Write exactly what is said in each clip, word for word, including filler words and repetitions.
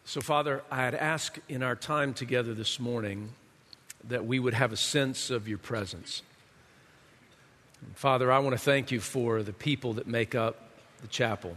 So, Father, I had asked in our time together this morning that we would have a sense of your presence. And Father, I want to thank you for the people that make up the chapel,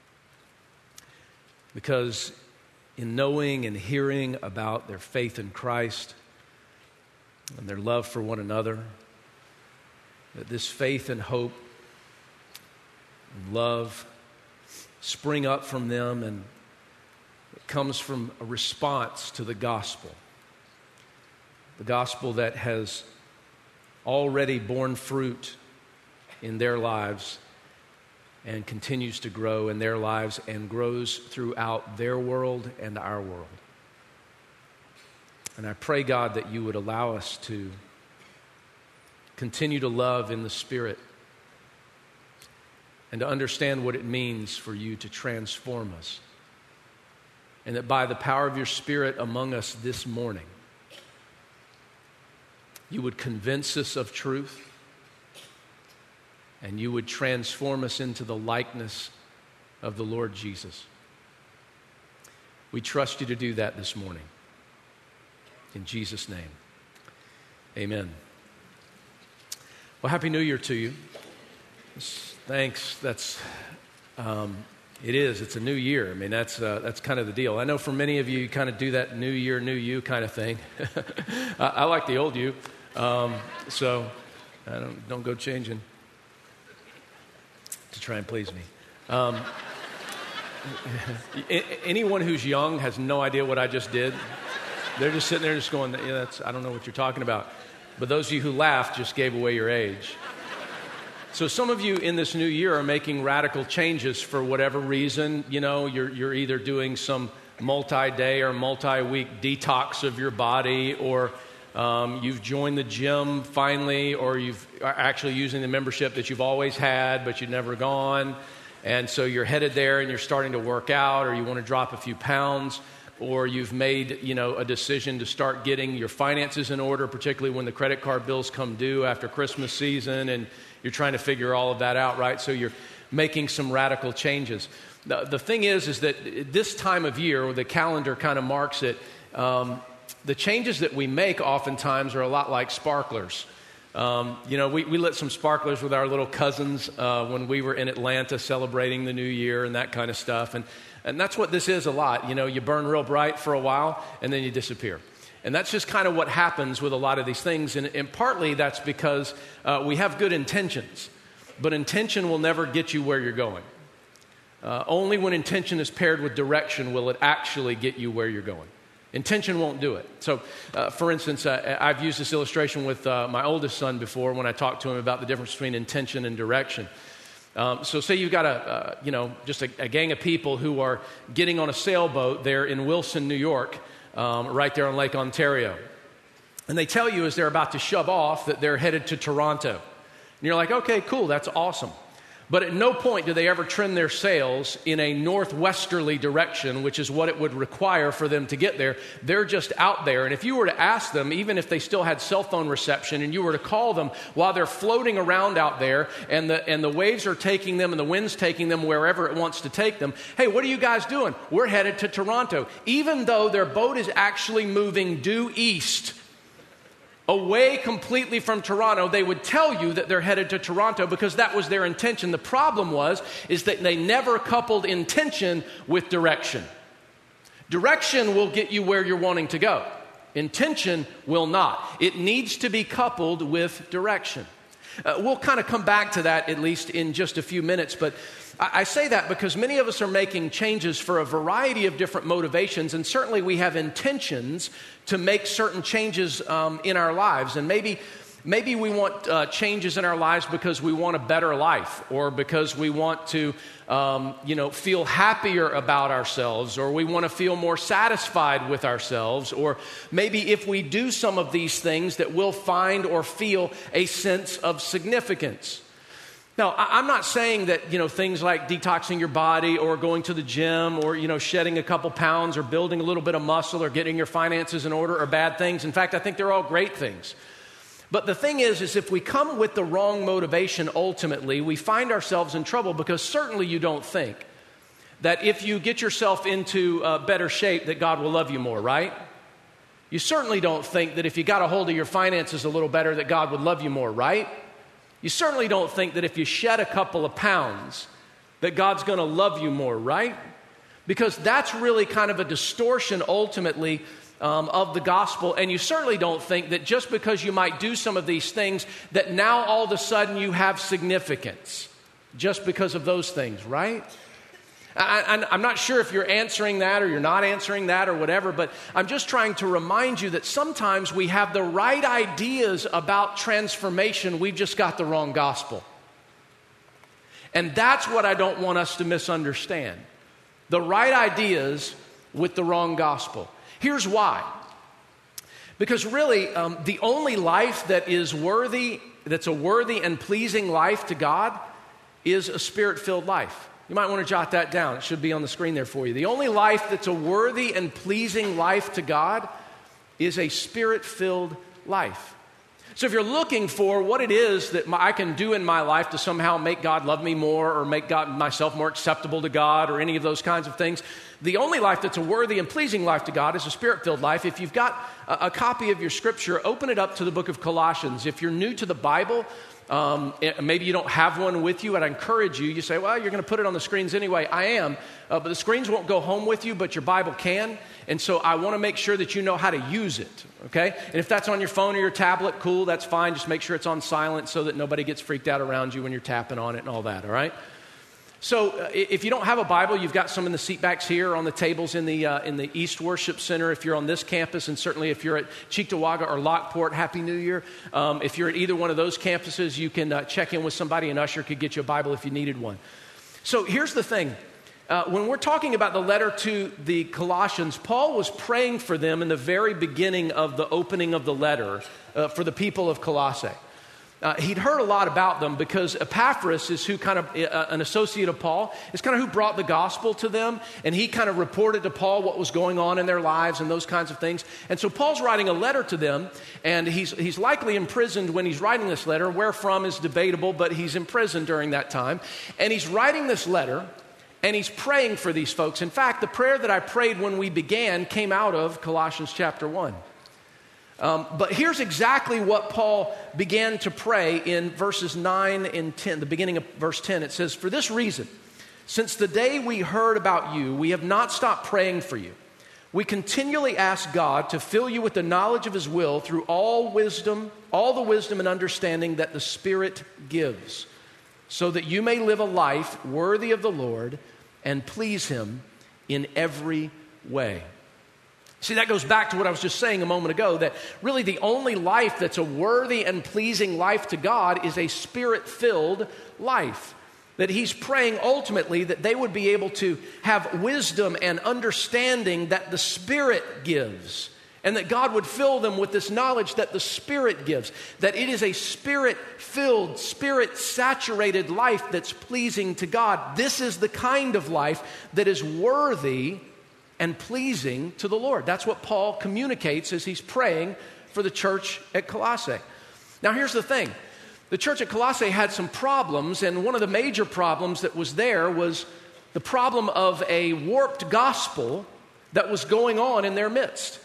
because in knowing and hearing about their faith in Christ and their love for one another, that this faith and hope and love spring up from them, and it comes from a response to the gospel. The gospel that has already borne fruit in their lives and continues to grow in their lives and grows throughout their world and our world. And I pray, God, that you would allow us to continue to love in the Spirit and to understand what it means for you to transform us. And that by the power of your Spirit among us this morning, you would convince us of truth, and you would transform us into the likeness of the Lord Jesus. We trust you to do that this morning. In Jesus' name, amen. Well, Happy New Year to you. Thanks. That's, um, it is. It's a new year. I mean, that's uh, that's kind of the deal. I know for many of you, you kind of do that new year, new you kind of thing. I, I like the old you, um, so I don't don't go changing to try and please me. Um, anyone who's young has no idea what I just did. They're just sitting there just going, yeah, that's, I don't know what you're talking about. But those of you who laughed just gave away your age. So some of you in this new year are making radical changes for whatever reason. You know, you're, you're either doing some multi-day or multi-week detox of your body, or um, you've joined the gym finally, or you've are actually using the membership that you've always had but you've never gone. And so you're headed there and you're starting to work out, or you want to drop a few pounds. Or you've made, you know, a decision to start getting your finances in order, particularly when the credit card bills come due after Christmas season, and you're trying to figure all of that out, right? So you're making some radical changes. The, the thing is, is that this time of year, the calendar kind of marks it, um, the changes that we make oftentimes are a lot like sparklers. Um, you know, we, we lit some sparklers with our little cousins uh, when we were in Atlanta celebrating the new year and that kind of stuff. And And that's what this is a lot. You know, you burn real bright for a while and then you disappear. And that's just kind of what happens with a lot of these things. And, and partly that's because uh, we have good intentions, but intention will never get you where you're going. Uh, only when intention is paired with direction will it actually get you where you're going. Intention won't do it. So, uh, for instance, uh, I've used this illustration with uh, my oldest son before when I talked to him about the difference between intention and direction. Um, so say you've got a, uh, you know, just a, a gang of people who are getting on a sailboat there in Wilson, New York, um, right there on Lake Ontario. And they tell you as they're about to shove off that they're headed to Toronto. And you're like, okay, cool, that's awesome. But at no point do they ever trim their sails in a northwesterly direction, which is what it would require for them to get there. They're just out there. And if you were to ask them, even if they still had cell phone reception, and you were to call them while they're floating around out there and the, and the waves are taking them and the wind's taking them wherever it wants to take them, hey, what are you guys doing? We're headed to Toronto. Even though their boat is actually moving due east, away completely from Toronto, they would tell you that they're headed to Toronto because that was their intention. The problem was, is that they never coupled intention with direction. Direction will get you where you're wanting to go. Intention will not. It needs to be coupled with direction. Uh, we'll kind of come back to that at least in just a few minutes, but I, I say that because many of us are making changes for a variety of different motivations, and certainly we have intentions to make certain changes um, in our lives. And maybe maybe we want uh, changes in our lives because we want a better life, or because we want to um, you know, feel happier about ourselves, or we want to feel more satisfied with ourselves, or maybe if we do some of these things that we'll find or feel a sense of significance. Now, I'm not saying that, you know, things like detoxing your body or going to the gym or, you know, shedding a couple pounds or building a little bit of muscle or getting your finances in order are bad things. In fact, I think they're all great things. But the thing is, is if we come with the wrong motivation, ultimately, we find ourselves in trouble, because certainly you don't think that if you get yourself into uh, better shape, that God will love you more, right? You certainly don't think that if you got a hold of your finances a little better, that God would love you more, right? You certainly don't think that if you shed a couple of pounds, that God's going to love you more, right? Because that's really kind of a distortion ultimately um, of the gospel. And you certainly don't think that just because you might do some of these things, that now all of a sudden you have significance just because of those things, right? I, I'm not sure if you're answering that or you're not answering that or whatever, but I'm just trying to remind you that sometimes we have the right ideas about transformation, we've just got the wrong gospel. And that's what I don't want us to misunderstand. The right ideas with the wrong gospel. Here's why. Because really, um, the only life that is worthy, that's a worthy and pleasing life to God, is a Spirit-filled life. You might want to jot that down. It should be on the screen there for you. The only life that's a worthy and pleasing life to God is a Spirit-filled life. So if you're looking for what it is that my, I can do in my life to somehow make God love me more or make God, myself more acceptable to God or any of those kinds of things, the only life that's a worthy and pleasing life to God is a Spirit-filled life. If you've got a, a copy of your scripture, open it up to the book of Colossians. If you're new to the Bible, Um, maybe you don't have one with you, and I encourage you, you say, well, you're going to put it on the screens anyway. I am, uh, but the screens won't go home with you, but your Bible can, and so I want to make sure that you know how to use it, okay? And if that's on your phone or your tablet, cool, that's fine. Just make sure it's on silent so that nobody gets freaked out around you when you're tapping on it and all that, all right? So uh, if you don't have a Bible, you've got some in the seat backs here on the tables in the uh, in the East Worship Center. If you're on this campus, and certainly if you're at Cheektowaga or Lockport, Happy New Year. Um, if you're at either one of those campuses, you can uh, check in with somebody, and Usher could get you a Bible if you needed one. So here's the thing. Uh, when we're talking about the letter to the Colossians, Paul was praying for them in the very beginning of the opening of the letter uh, for the people of Colossae. Uh, he'd heard a lot about them because Epaphras is who kind of, uh, an associate of Paul, is kind of who brought the gospel to them. And he kind of reported to Paul what was going on in their lives and those kinds of things. And so Paul's writing a letter to them, and he's, he's likely imprisoned when he's writing this letter. Where from is debatable, but he's imprisoned during that time. And he's writing this letter, and he's praying for these folks. In fact, the prayer that I prayed when we began came out of Colossians chapter one. Um, but here's exactly what Paul began to pray in verses nine and ten, the beginning of verse ten. It says, "For this reason, since the day we heard about you, we have not stopped praying for you. We continually ask God to fill you with the knowledge of His will through all wisdom, all the wisdom and understanding that the Spirit gives, so that you may live a life worthy of the Lord and please Him in every way." See, that goes back to what I was just saying a moment ago, that really the only life that's a worthy and pleasing life to God is a Spirit-filled life. That he's praying ultimately that they would be able to have wisdom and understanding that the Spirit gives, and that God would fill them with this knowledge that the Spirit gives, that it is a Spirit-filled, Spirit-saturated life that's pleasing to God. This is the kind of life that is worthy and pleasing to the Lord. That's what Paul communicates as he's praying for the church at Colossae. Now here's the thing. The church at Colossae had some problems, and one of the major problems that was there was the problem of a warped gospel that was going on in their midst.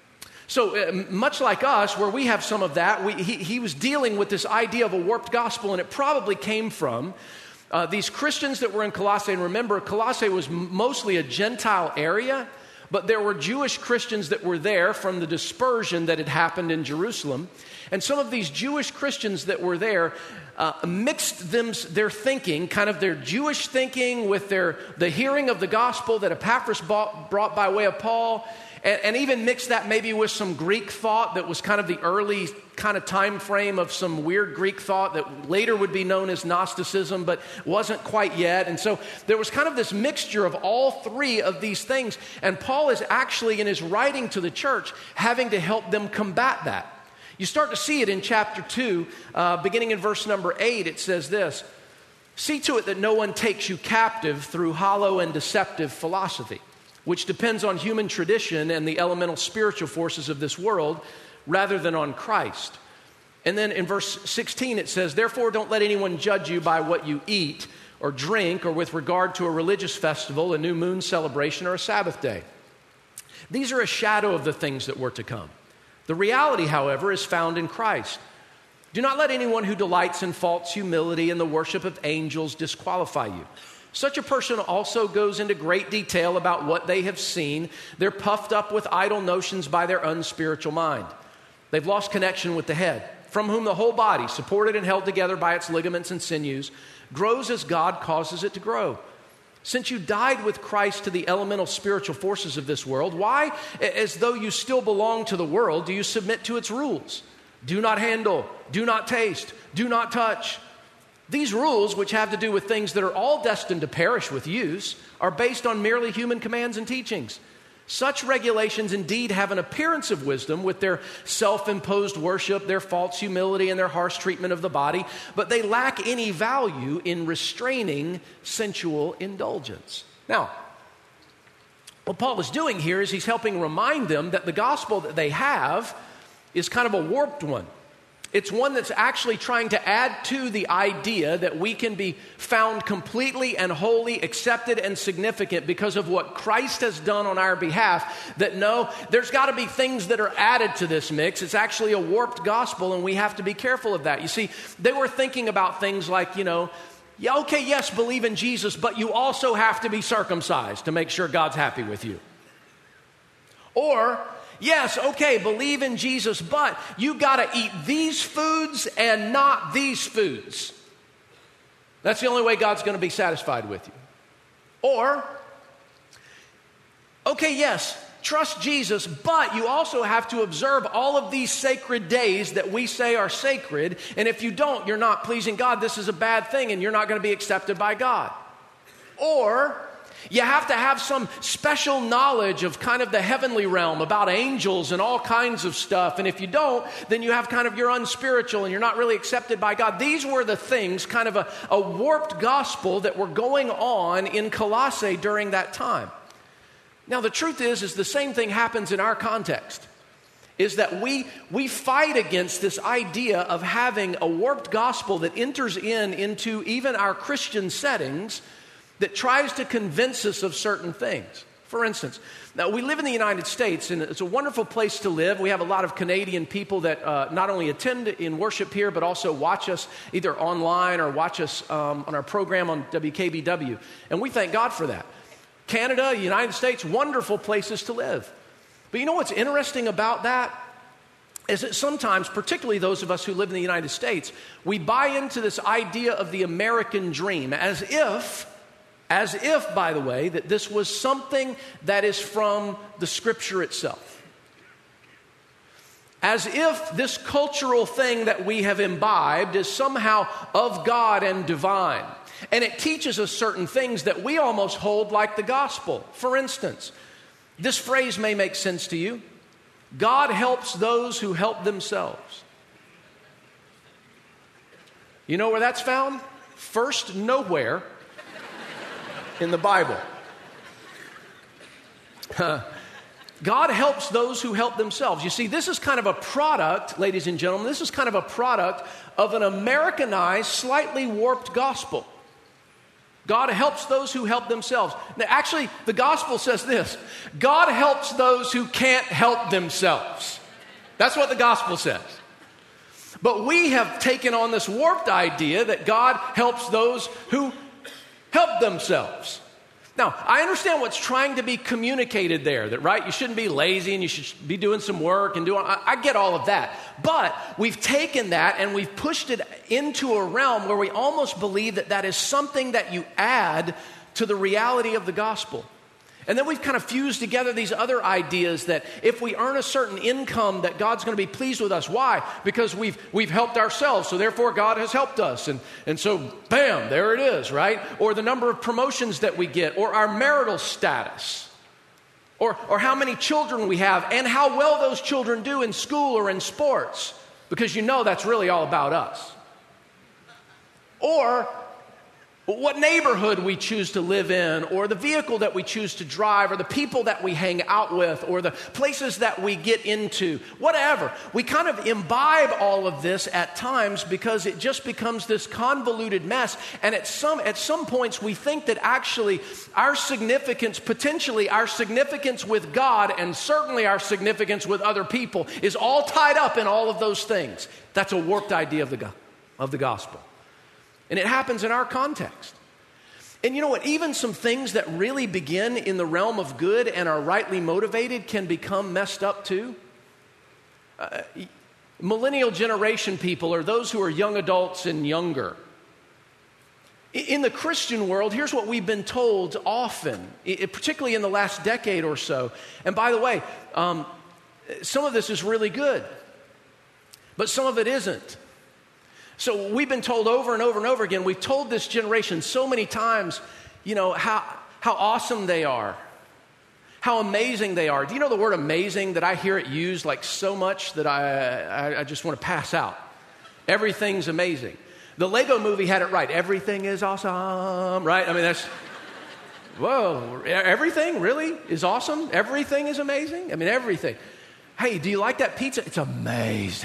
So uh, much like us, where we have some of that, we, he, he was dealing with this idea of a warped gospel, and it probably came from Uh, these Christians that were in Colossae. And remember, Colossae was m- mostly a Gentile area, but there were Jewish Christians that were there from the dispersion that had happened in Jerusalem. And some of these Jewish Christians that were there uh, mixed them, their thinking, kind of their Jewish thinking with their the hearing of the gospel that Epaphras bought, brought by way of Paul, and, and even mixed that maybe with some Greek thought that was kind of the early kind of time frame of some weird Greek thought that later would be known as Gnosticism, but wasn't quite yet. And so there was kind of this mixture of all three of these things. And Paul is actually, in his writing to the church, having to help them combat that. You start to see it in chapter two, uh, beginning in verse number eight. It says this: "See to it that no one takes you captive through hollow and deceptive philosophy, which depends on human tradition and the elemental spiritual forces of this world, rather than on Christ." And then in verse sixteen it says, "Therefore don't let anyone judge you by what you eat or drink, or with regard to a religious festival, a new moon celebration, or a Sabbath day. These are a shadow of the things that were to come. The reality, however, is found in Christ. Do not let anyone who delights in false humility and the worship of angels disqualify you. Such a person also goes into great detail about what they have seen. They're puffed up with idle notions by their unspiritual mind. They've lost connection with the head, from whom the whole body, supported and held together by its ligaments and sinews, grows as God causes it to grow. Since you died with Christ to the elemental spiritual forces of this world, why, as though you still belong to the world, do you submit to its rules? Do not handle, do not taste, do not touch. These rules, which have to do with things that are all destined to perish with use, are based on merely human commands and teachings. Such regulations indeed have an appearance of wisdom with their self-imposed worship, their false humility, and their harsh treatment of the body, but they lack any value in restraining sensual indulgence. Now, what Paul is doing here is he's helping remind them that the gospel that they have is kind of a warped one. It's one that's actually trying to add to the idea that we can be found completely and wholly accepted and significant because of what Christ has done on our behalf. That no, there's got to be things that are added to this mix. It's actually a warped gospel, and we have to be careful of that. You see, they were thinking about things like, you know, yeah, okay, yes, believe in Jesus, but you also have to be circumcised to make sure God's happy with you. Or, yes, okay, believe in Jesus, but you got to eat these foods and not these foods. That's the only way God's going to be satisfied with you. Or, okay, yes, trust Jesus, but you also have to observe all of these sacred days that we say are sacred, and if you don't, you're not pleasing God. This is a bad thing, and you're not going to be accepted by God. Or, you have to have some special knowledge of kind of the heavenly realm about angels and all kinds of stuff. And if you don't, then you have kind of, you're unspiritual and you're not really accepted by God. These were the things, kind of a, a warped gospel that were going on in Colossae during that time. Now, the truth is, is the same thing happens in our context. Is that we, we fight against this idea of having a warped gospel that enters in into even our Christian settings that tries to convince us of certain things. For instance, now we live in the United States, and it's a wonderful place to live. We have a lot of Canadian people that uh, not only attend in worship here, but also watch us either online or watch us um, on our program on W K B W. And we thank God for that. Canada, United States, wonderful places to live. But you know what's interesting about that? Is that sometimes, particularly those of us who live in the United States, we buy into this idea of the American dream as if As if, by the way, that this was something that is from the Scripture itself. As if this cultural thing that we have imbibed is somehow of God and divine. And it teaches us certain things that we almost hold like the gospel. For instance, this phrase may make sense to you. God helps those who help themselves. You know where that's found? First, nowhere in the Bible. God helps those who help themselves. You see, this is kind of a product, ladies and gentlemen, this is kind of a product of an Americanized, slightly warped gospel. God helps those who help themselves. Now, actually, the gospel says this: God helps those who can't help themselves. That's what the gospel says. But we have taken on this warped idea that God helps those who help themselves. Now, I understand what's trying to be communicated there, that, right, you shouldn't be lazy and you should be doing some work and doing, I, I get all of that. But we've taken that and we've pushed it into a realm where we almost believe that that is something that you add to the reality of the gospel. And then we've kind of fused together these other ideas that if we earn a certain income that God's going to be pleased with us. Why? Because we've we've helped ourselves, so therefore God has helped us. And, and so, bam, there it is, right? Or the number of promotions that we get, or our marital status, or, or how many children we have, and how well those children do in school or in sports, because you know that's really all about us. Or what neighborhood we choose to live in, or the vehicle that we choose to drive, or the people that we hang out with, or the places that we get into, whatever. We kind of imbibe all of this at times because it just becomes this convoluted mess. And at some, at some points, we think that actually our significance, potentially our significance with God, and certainly our significance with other people, is all tied up in all of those things. That's a warped idea of the, go- of the gospel. And it happens in our context. And you know what? Even some things that really begin in the realm of good and are rightly motivated can become messed up too. Uh, millennial generation people, or those who are young adults and younger. In the Christian world, here's what we've been told often, particularly in the last decade or so. And by the way, um, some of this is really good, but some of it isn't. So we've been told over and over and over again, we've told this generation so many times, you know, how, how awesome they are, how amazing they are. Do you know the word amazing, that I hear it used like so much that I, I, I just want to pass out? Everything's amazing. The Lego movie had it right. Everything is awesome, right? I mean, that's, whoa, everything really is awesome? Everything is amazing? I mean, everything. Hey, do you like that pizza? It's amazing.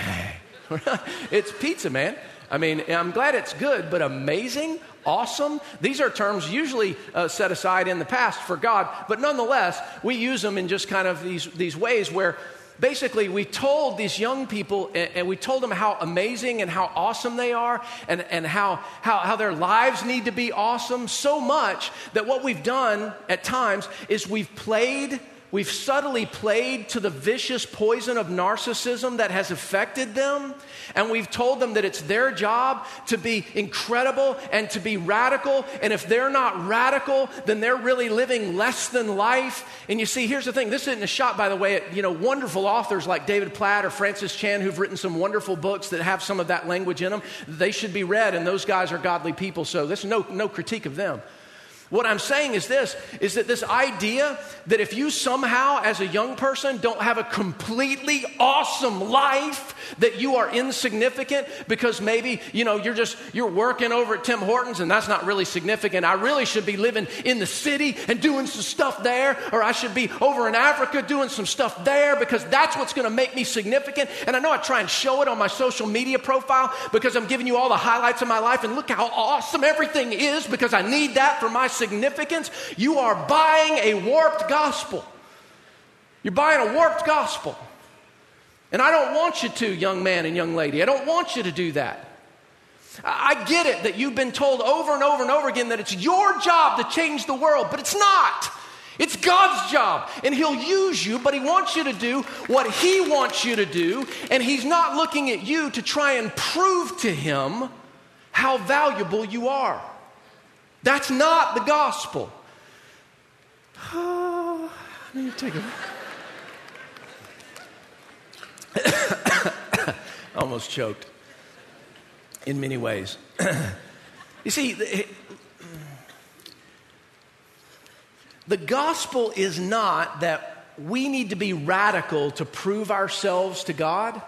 It's pizza, man. I mean, I'm glad it's good, but amazing, awesome, these are terms usually uh, set aside in the past for God, but nonetheless, we use them in just kind of these, these ways where basically we told these young people, and, and we told them how amazing and how awesome they are, and, and how, how, how their lives need to be awesome, so much that what we've done at times is we've played We've subtly played to the vicious poison of narcissism that has affected them, and we've told them that it's their job to be incredible and to be radical, and if they're not radical, then they're really living less than life. And you see, here's the thing, this isn't a shot, by the way, at, you know, wonderful authors like David Platt or Francis Chan, who've written some wonderful books that have some of that language in them. They should be read, and those guys are godly people, so this is no, no critique of them. What I'm saying is this, is that this idea that if you somehow as a young person don't have a completely awesome life, that you are insignificant because maybe, you know, you're just, you're working over at Tim Hortons and that's not really significant. I really should be living in the city and doing some stuff there, or I should be over in Africa doing some stuff there because that's what's going to make me significant. And I know I try and show it on my social media profile because I'm giving you all the highlights of my life and look how awesome everything is because I need that for my significance. You are buying a warped gospel. You're buying a warped gospel. And I don't want you to, young man and young lady. I don't want you to do that. I get it that you've been told over and over and over again that it's your job to change the world, but it's not. It's God's job, and He'll use you, but He wants you to do what He wants you to do, and He's not looking at you to try and prove to Him how valuable you are. That's not the gospel. Oh, I need to take a... Almost choked in many ways. You see, the, the gospel is not that we need to be radical to prove ourselves to God.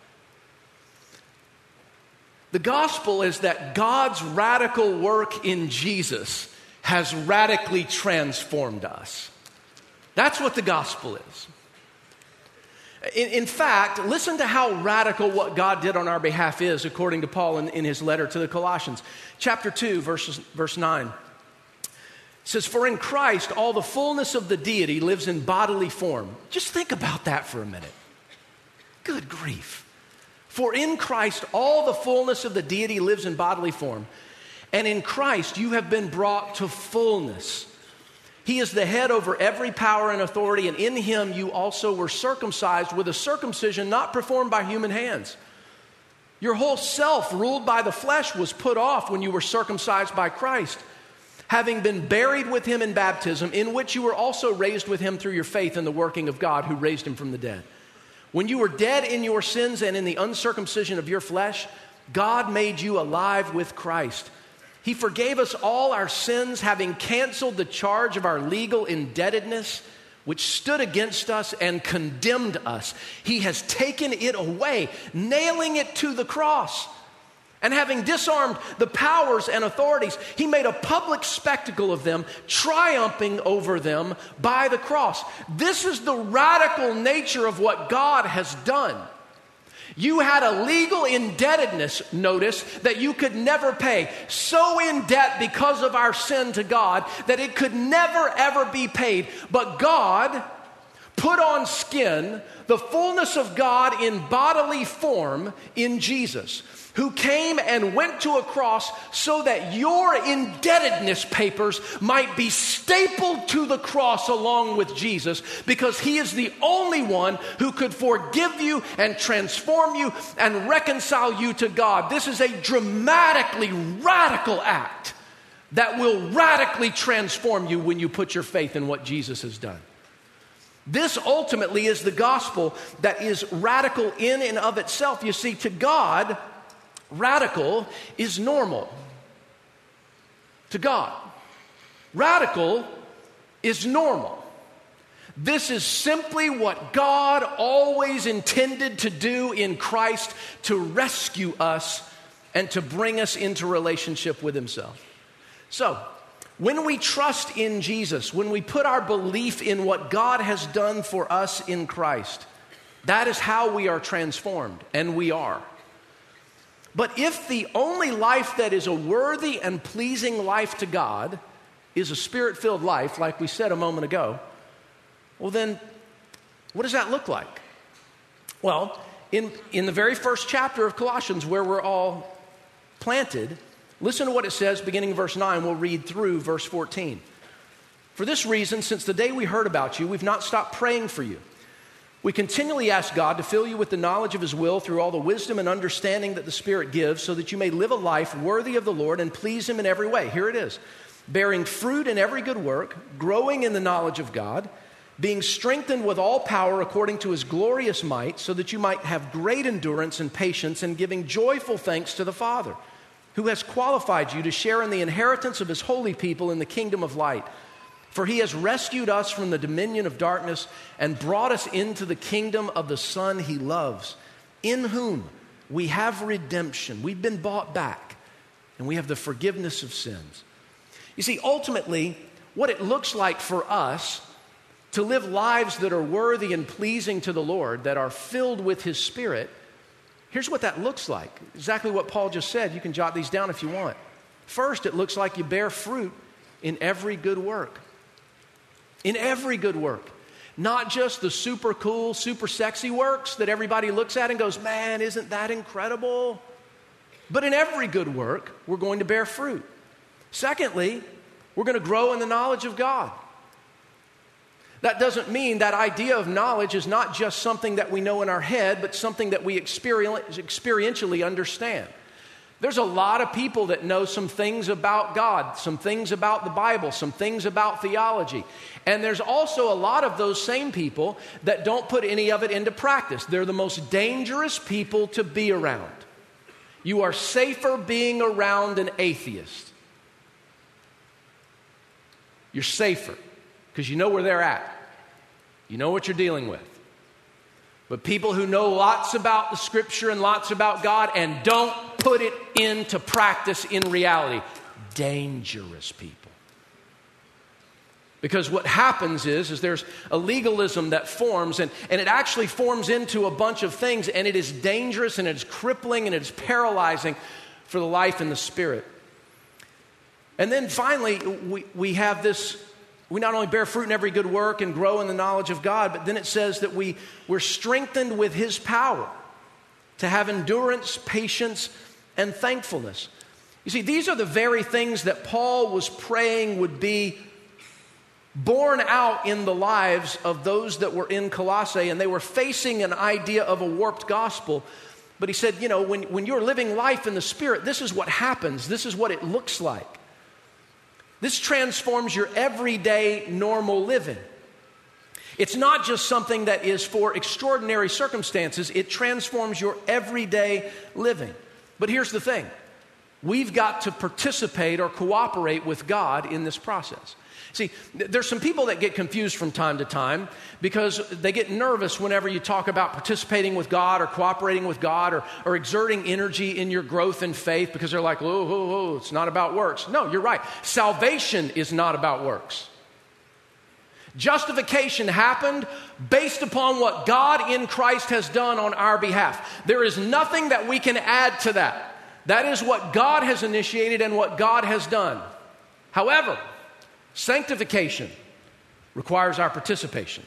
The gospel is that God's radical work in Jesus has radically transformed us. That's what the gospel is. In, in fact, listen to how radical what God did on our behalf is, according to Paul in, in his letter to the Colossians. Chapter two, verses, verse nine. It says, "For in Christ all the fullness of the deity lives in bodily form." Just think about that for a minute. Good grief. For in Christ all the fullness of the deity lives in bodily form. And in Christ you have been brought to fullness. He is the head over every power and authority, and in Him you also were circumcised with a circumcision not performed by human hands. Your whole self, ruled by the flesh, was put off when you were circumcised by Christ, having been buried with Him in baptism, in which you were also raised with Him through your faith in the working of God who raised Him from the dead. When you were dead in your sins and in the uncircumcision of your flesh, God made you alive with Christ. He forgave us all our sins, having canceled the charge of our legal indebtedness, which stood against us and condemned us. He has taken it away, nailing it to the cross. And having disarmed the powers and authorities, he made a public spectacle of them, triumphing over them by the cross. This is the radical nature of what God has done. You had a legal indebtedness, notice, that you could never pay. So in debt because of our sin to God that it could never ever be paid. But God put on skin the fullness of God in bodily form in Jesus, who came and went to a cross so that your indebtedness papers might be stapled to the cross along with Jesus, because he is the only one who could forgive you and transform you and reconcile you to God. This is a dramatically radical act that will radically transform you when you put your faith in what Jesus has done. This ultimately is the gospel that is radical in and of itself. You see, to God, radical is normal. To God, radical is normal. This is simply what God always intended to do in Christ, to rescue us and to bring us into relationship with himself. So, when we trust in Jesus, when we put our belief in what God has done for us in Christ, that is how we are transformed, and we are. But if the only life that is a worthy and pleasing life to God is a spirit-filled life, like we said a moment ago, well then, what does that look like? Well, in, in the very first chapter of Colossians, where we're all planted, listen to what it says beginning in verse nine. We'll read through verse fourteen. For this reason, since the day we heard about you, we've not stopped praying for you. We continually ask God to fill you with the knowledge of his will through all the wisdom and understanding that the Spirit gives, so that you may live a life worthy of the Lord and please him in every way. Here it is. Bearing fruit in every good work, growing in the knowledge of God, being strengthened with all power according to his glorious might, so that you might have great endurance and patience, and giving joyful thanks to the Father, who has qualified you to share in the inheritance of his holy people in the kingdom of light. For he has rescued us from the dominion of darkness and brought us into the kingdom of the Son he loves, in whom we have redemption. We've been bought back, and we have the forgiveness of sins. You see, ultimately, what it looks like for us to live lives that are worthy and pleasing to the Lord, that are filled with his Spirit, here's what that looks like. Exactly what Paul just said. You can jot these down if you want. First, it looks like you bear fruit in every good work. In every good work. Not just the super cool, super sexy works that everybody looks at and goes, man, isn't that incredible? But in every good work, we're going to bear fruit. Secondly, we're going to grow in the knowledge of God. That doesn't mean that idea of knowledge is not just something that we know in our head, but something that we experientially understand. There's a lot of people that know some things about God, some things about the Bible, some things about theology. And there's also a lot of those same people that don't put any of it into practice. They're the most dangerous people to be around. You are safer being around an atheist. You're safer because you know where they're at. You know what you're dealing with. But people who know lots about the Scripture and lots about God and don't put it into practice in reality, dangerous people. Because what happens is, is there's a legalism that forms, and, and it actually forms into a bunch of things, and it is dangerous, and it's crippling, and it's paralyzing for the life in the Spirit. And then finally, we, we have this. We not only bear fruit in every good work and grow in the knowledge of God, but then it says that we, we're strengthened with his power to have endurance, patience, and thankfulness. You see, these are the very things that Paul was praying would be born out in the lives of those that were in Colossae, and they were facing an idea of a warped gospel. But he said, you know, when, when you're living life in the Spirit, this is what happens. This is what it looks like. This transforms your everyday normal living. It's not just something that is for extraordinary circumstances. It transforms your everyday living. But here's the thing. We've got to participate or cooperate with God in this process. See, there's some people that get confused from time to time because they get nervous whenever you talk about participating with God or cooperating with God or, or exerting energy in your growth in faith because they're like, oh, oh, oh, it's not about works. No, you're right. Salvation is not about works. Justification happened based upon what God in Christ has done on our behalf. There is nothing that we can add to that. That is what God has initiated and what God has done. However, sanctification requires our participation.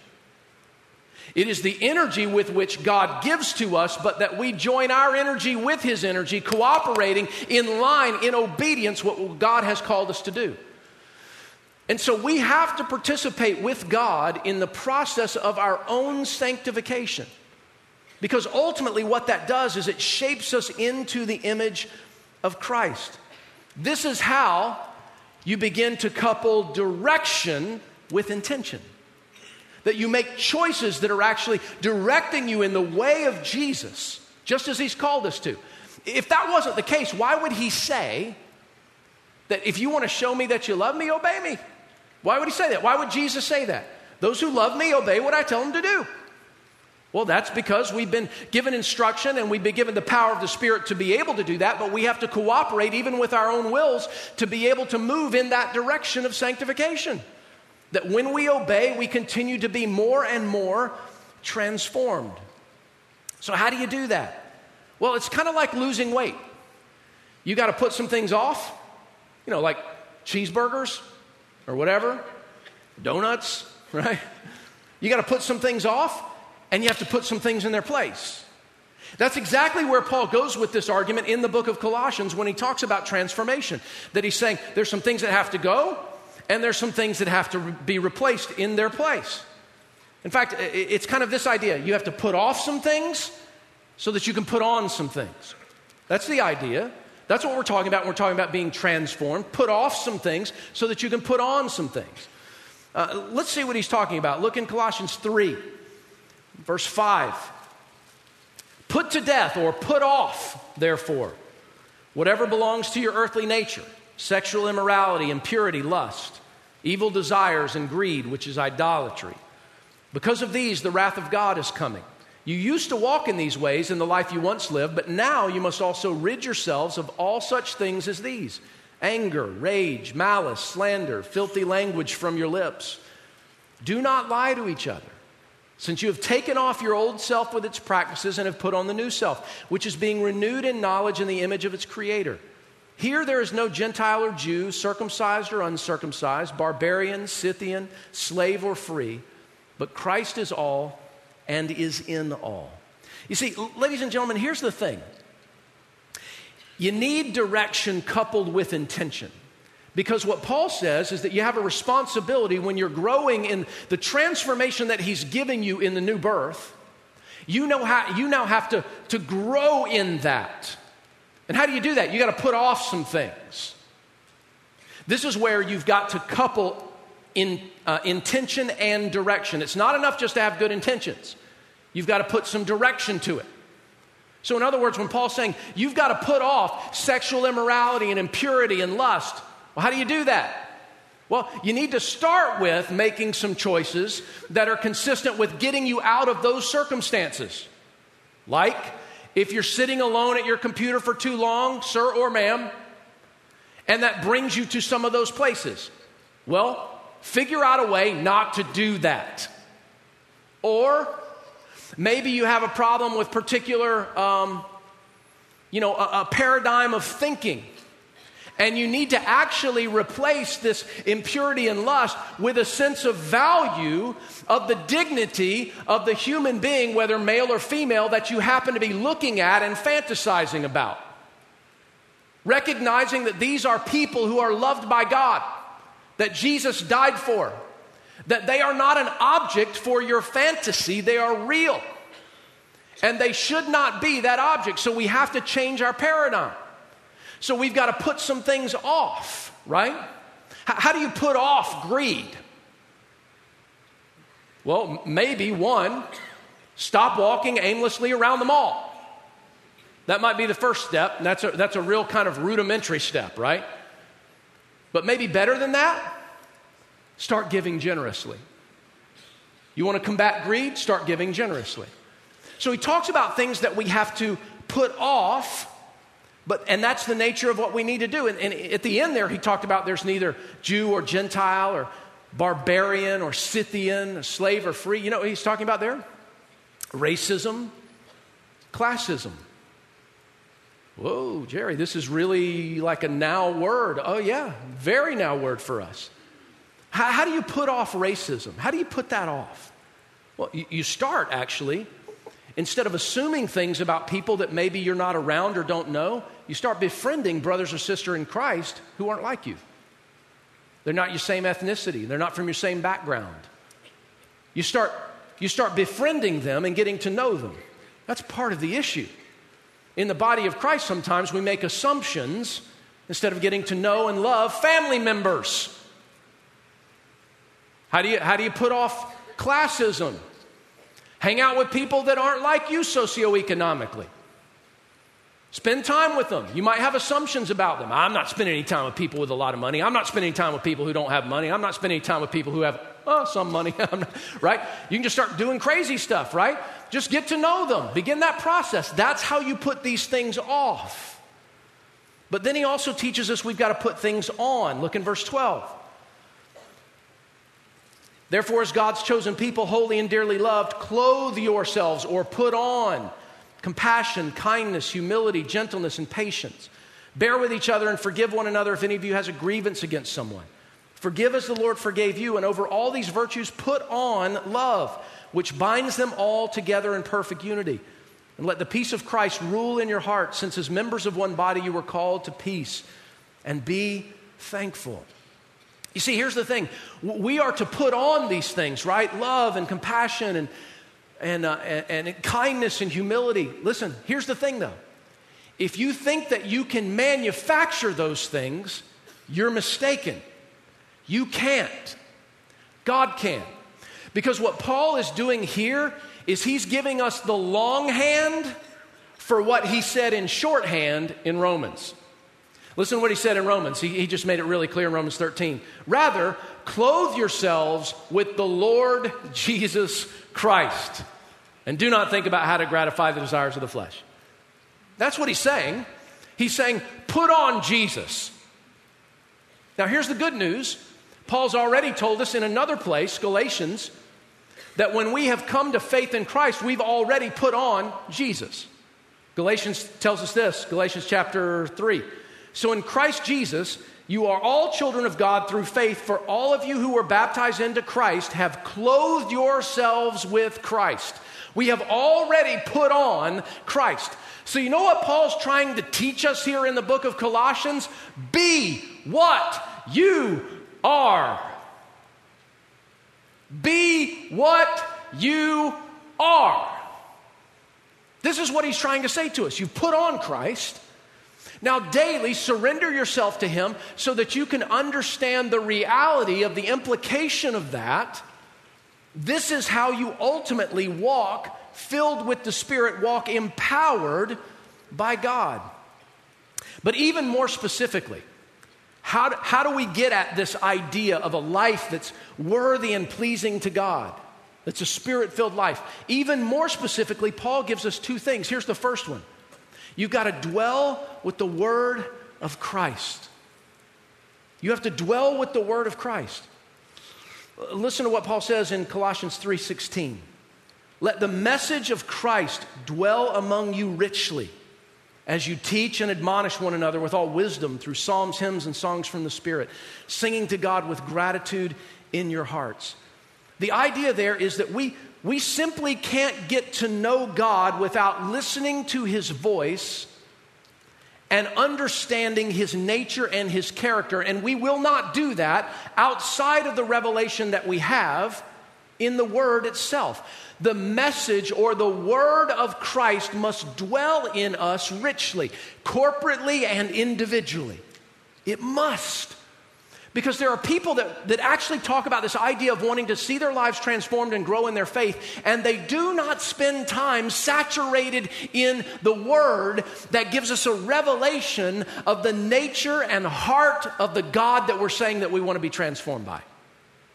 It is the energy with which God gives to us, but that we join our energy with His energy, cooperating in line, in obedience, what God has called us to do. And so we have to participate with God in the process of our own sanctification. Because ultimately what that does is it shapes us into the image of Christ. This is how you begin to couple direction with intention. That you make choices that are actually directing you in the way of Jesus, just as He's called us to. If that wasn't the case, why would He say that if you want to show me that you love me, obey me? Why would He say that? Why would Jesus say that? Those who love me obey what I tell them to do. Well, that's because we've been given instruction and we've been given the power of the Spirit to be able to do that, but we have to cooperate even with our own wills to be able to move in that direction of sanctification. That when we obey, we continue to be more and more transformed. So how do you do that? Well, it's kind of like losing weight. You got to put some things off, you know, like cheeseburgers or whatever, donuts, right? You got to put some things off. And you have to put some things in their place. That's exactly where Paul goes with this argument in the book of Colossians when he talks about transformation. That he's saying there's some things that have to go, and there's some things that have to be replaced in their place. In fact, it's kind of this idea. You have to put off some things so that you can put on some things. That's the idea. That's what we're talking about when we're talking about being transformed. Put off some things so that you can put on some things. Uh, let's see what he's talking about. Look in Colossians three. Verse five, put to death or put off, therefore, whatever belongs to your earthly nature, sexual immorality, impurity, lust, evil desires, and greed, which is idolatry. Because of these, the wrath of God is coming. You used to walk in these ways in the life you once lived, but now you must also rid yourselves of all such things as these: anger, rage, malice, slander, filthy language from your lips. Do not lie to each other, since you have taken off your old self with its practices and have put on the new self, which is being renewed in knowledge in the image of its Creator. Here there is no Gentile or Jew, circumcised or uncircumcised, barbarian, Scythian, slave or free, but Christ is all and is in all. You see, ladies and gentlemen, here's the thing. You need direction coupled with intention. Because what Paul says is that you have a responsibility when you're growing in the transformation that he's giving you in the new birth. You know how you now have to, to grow in that. And how do you do that? You got to put off some things. This is where you've got to couple in uh, intention and direction. It's not enough just to have good intentions. You've got to put some direction to it. So in other words, when Paul's saying you've got to put off sexual immorality and impurity and lust, well, how do you do that? Well, you need to start with making some choices that are consistent with getting you out of those circumstances. Like, if you're sitting alone at your computer for too long, sir or ma'am, and that brings you to some of those places. Well, figure out a way not to do that. Or maybe you have a problem with particular, um, you know, a, a paradigm of thinking. And you need to actually replace this impurity and lust with a sense of value of the dignity of the human being, whether male or female, that you happen to be looking at and fantasizing about. Recognizing that these are people who are loved by God, that Jesus died for, that they are not an object for your fantasy, they are real. And they should not be that object, so we have to change our paradigm. So we've got to put some things off, right? H- how do you put off greed? Well, maybe one, stop walking aimlessly around the mall. That might be the first step, and that's a, that's a real kind of rudimentary step, right? But maybe better than that, Start giving generously. You want to combat greed? Start giving generously. So he talks about things that we have to put off, but and that's the nature of what we need to do. And, and at the end there, he talked about there's neither Jew or Gentile or barbarian or Scythian, or slave or free. You know what he's talking about there? Racism, classism. Whoa, Jerry, this is really like a now word. Oh yeah, very now word for us. How, how do you put off racism? How do you put that off? Well, you, you start actually, instead of assuming things about people that maybe you're not around or don't know, you start befriending brothers or sisters in Christ who aren't like you. They're not your same ethnicity. They're not from your same background. You start, you start befriending them and getting to know them. That's part of the issue. In the body of Christ, sometimes we make assumptions instead of getting to know and love family members. How do you, how do you put off classism? Hang out with people that aren't like you socioeconomically. Spend time with them. You might have assumptions about them. I'm not spending any time with people with a lot of money. I'm not spending time with people who don't have money. I'm not spending time with people who have oh, some money, right? You can just start doing crazy stuff, right? Just get to know them. Begin that process. That's how you put these things off. But then he also teaches us we've got to put things on. Look in verse twelve. Therefore, as God's chosen people, holy and dearly loved, clothe yourselves or put on compassion, kindness, humility, gentleness, and patience. Bear with each other and forgive one another if any of you has a grievance against someone. Forgive as the Lord forgave you, and over all these virtues put on love, which binds them all together in perfect unity. And let the peace of Christ rule in your hearts, since as members of one body you were called to peace, and be thankful. You see, here's the thing. We are to put on these things, right? Love and compassion and, and, uh, and, and kindness and humility. Listen, here's the thing though. If you think that you can manufacture those things, you're mistaken. You can't. God can. Because what Paul is doing here is he's giving us the longhand for what he said in shorthand in Romans. Listen to what he said in Romans. He, he just made it really clear in Romans thirteen. Rather, clothe yourselves with the Lord Jesus Christ, and do not think about how to gratify the desires of the flesh. That's what he's saying. He's saying, put on Jesus. Now, here's the good news. Paul's already told us in another place, Galatians, that when we have come to faith in Christ, we've already put on Jesus. Galatians tells us this, Galatians chapter three. So in Christ Jesus, you are all children of God through faith, for all of you who were baptized into Christ have clothed yourselves with Christ. We have already put on Christ. So you know what Paul's trying to teach us here in the book of Colossians? Be what you are. Be what you are. This is what he's trying to say to us. You've put on Christ. Now daily surrender yourself to him so that you can understand the reality of the implication of that. This is how you ultimately walk filled with the Spirit, walk empowered by God. But even more specifically, how do, how do we get at this idea of a life that's worthy and pleasing to God? That's a Spirit-filled life. Even more specifically, Paul gives us two things. Here's the first one. You've got to dwell with the Word of Christ. You have to dwell with the Word of Christ. Listen to what Paul says in Colossians three sixteen. Let the message of Christ dwell among you richly, as you teach and admonish one another with all wisdom through psalms, hymns, and songs from the Spirit, singing to God with gratitude in your hearts. The idea there is that we, we simply can't get to know God without listening to His voice and understanding His nature and His character. And we will not do that outside of the revelation that we have in the Word itself. The message or the Word of Christ must dwell in us richly, corporately and individually. It must. Because there are people that, that actually talk about this idea of wanting to see their lives transformed and grow in their faith, and they do not spend time saturated in the Word that gives us a revelation of the nature and heart of the God that we're saying that we want to be transformed by.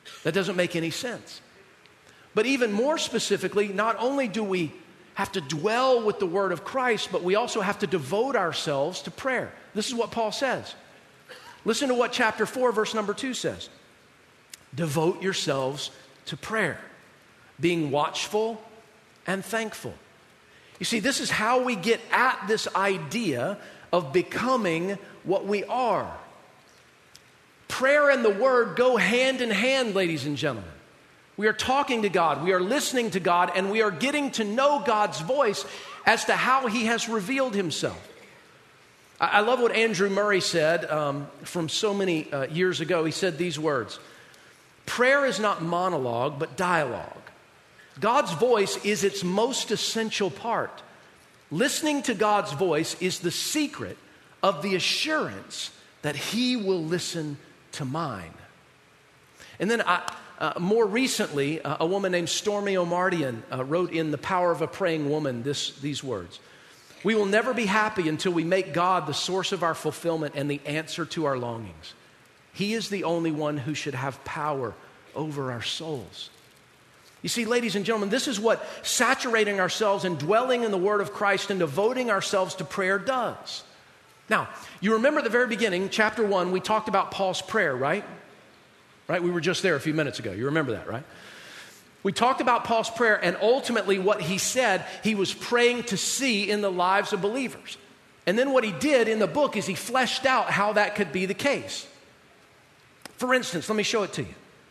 That doesn't make any sense. But even more specifically, not only do we have to dwell with the word of Christ, but we also have to devote ourselves to prayer. This is what Paul says. Listen to what chapter four, verse number two says. Devote yourselves to prayer, being watchful and thankful. You see, this is how we get at this idea of becoming what we are. Prayer and the word go hand in hand, ladies and gentlemen. We are talking to God, we are listening to God, and we are getting to know God's voice as to how he has revealed himself. I, I love what Andrew Murray said um, from so many uh, years ago. He said these words: prayer is not monologue, but dialogue. God's voice is its most essential part. Listening to God's voice is the secret of the assurance that he will listen to mine. And then I, uh, more recently, uh, a woman named Stormy Omartian uh, wrote in The Power of a Praying Woman this, these words. We will never be happy until we make God the source of our fulfillment and the answer to our longings. He is the only one who should have power over our souls. You see, ladies and gentlemen, this is what saturating ourselves and dwelling in the Word of Christ and devoting ourselves to prayer does. Now, you remember at the very beginning, chapter one, we talked about Paul's prayer, right? Right? We were just there a few minutes ago. You remember that, right? We talked about Paul's prayer, and ultimately what he said he was praying to see in the lives of believers. And then what he did in the book is he fleshed out how that could be the case. For instance, let me show it to you.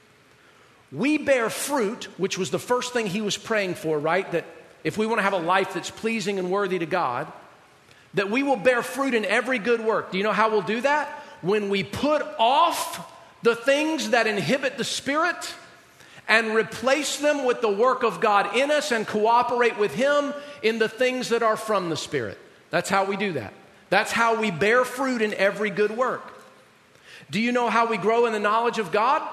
We bear fruit, which was the first thing he was praying for, right? That if we want to have a life that's pleasing and worthy to God, that we will bear fruit in every good work. Do you know how we'll do that? When we put off the things that inhibit the Spirit and replace them with the work of God in us and cooperate with him in the things that are from the Spirit. That's how we do that. That's how we bear fruit in every good work. Do you know how we grow in the knowledge of God?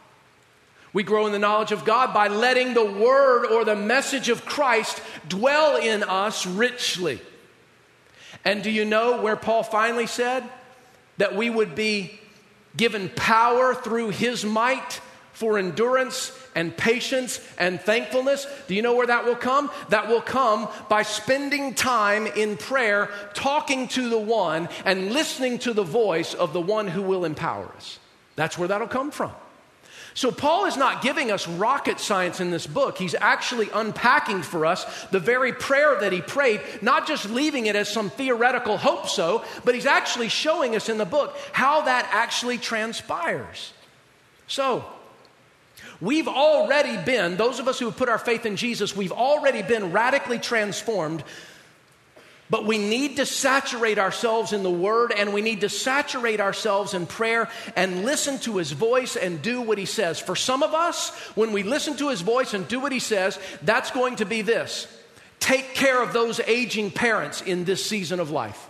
We grow in the knowledge of God by letting the word or the message of Christ dwell in us richly. And do you know where Paul finally said that we would be given power through his might for endurance and patience and thankfulness? Do you know where that will come? That will come by spending time in prayer, talking to the one and listening to the voice of the one who will empower us. That's where that'll come from. So Paul is not giving us rocket science in this book. He's actually unpacking for us the very prayer that he prayed, not just leaving it as some theoretical hope so, but he's actually showing us in the book how that actually transpires. So, we've already been, those of us who have put our faith in Jesus, we've already been radically transformed. But we need to saturate ourselves in the Word, and we need to saturate ourselves in prayer and listen to His voice and do what He says. For some of us, when we listen to His voice and do what He says, that's going to be this: take care of those aging parents in this season of life.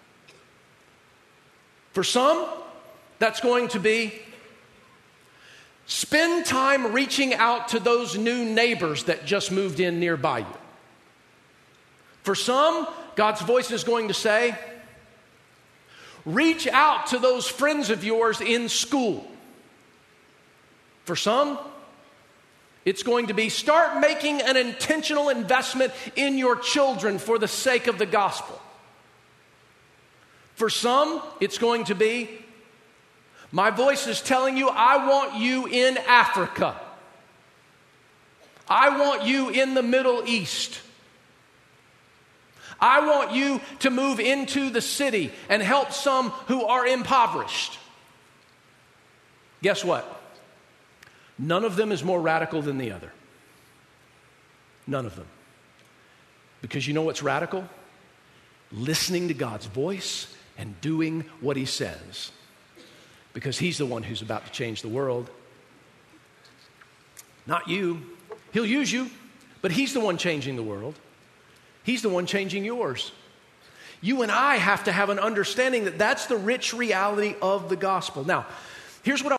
For some, that's going to be spend time reaching out to those new neighbors that just moved in nearby you. For some, God's voice is going to say, reach out to those friends of yours in school. For some, it's going to be start making an intentional investment in your children for the sake of the gospel. For some, it's going to be, my voice is telling you, I want you in Africa. I want you in the Middle East. I want you to move into the city and help some who are impoverished. Guess what? None of them is more radical than the other. None of them. Because you know what's radical? Listening to God's voice and doing what He says. Because He's the one who's about to change the world. Not you. He'll use you, but He's the one changing the world. He's the one changing yours. You and I have to have an understanding that that's the rich reality of the gospel. Now, here's what I